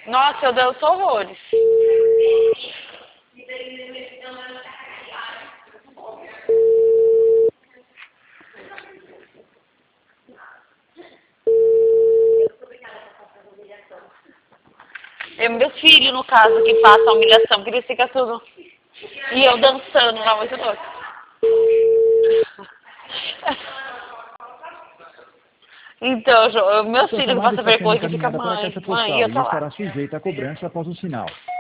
Nossa, eu danço horrores. É meu filho, no caso, que passa a humilhação, porque ele fica tudo... E eu dançando lá, muito doido. Então, meu filho que passa vergonha, que fica, mãe, eu tô lá. Estará sujeita à cobrança após o sinal.